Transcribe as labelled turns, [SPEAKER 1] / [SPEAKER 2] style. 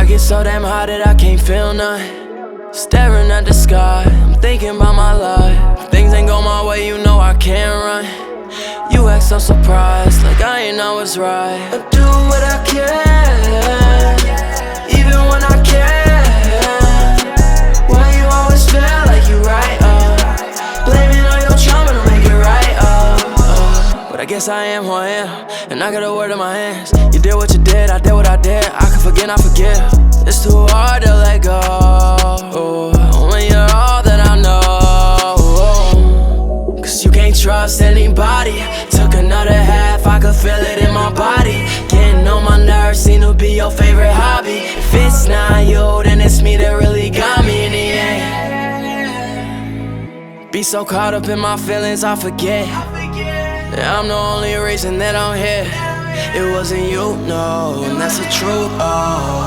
[SPEAKER 1] I get so damn high that I can't feel nothing. Staring at the sky, I'm thinking about my life. If things ain't go my way, you know I can't run. You act so surprised, like I ain't always right. I do what I can, even when I can't. Why you always feel like you right, blaming all your trauma to make it right, But I guess I am who I am, and I got a word in my hands. You did what you did, I did what I did. I can forget, I forgive. It's too hard to let go when you're all that I know. Cause you can't trust anybody. Took another half, I could feel it in my body. Getting on my nerves seem to be your favorite hobby. If it's not you, then it's me that really got me in the end. Be so caught up in my feelings, I forget that I'm the only reason that I'm here. It wasn't you, no, and that's the truth,